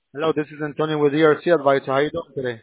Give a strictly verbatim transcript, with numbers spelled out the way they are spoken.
Hello, this is Antonio with E R C Advisor. How you doing today?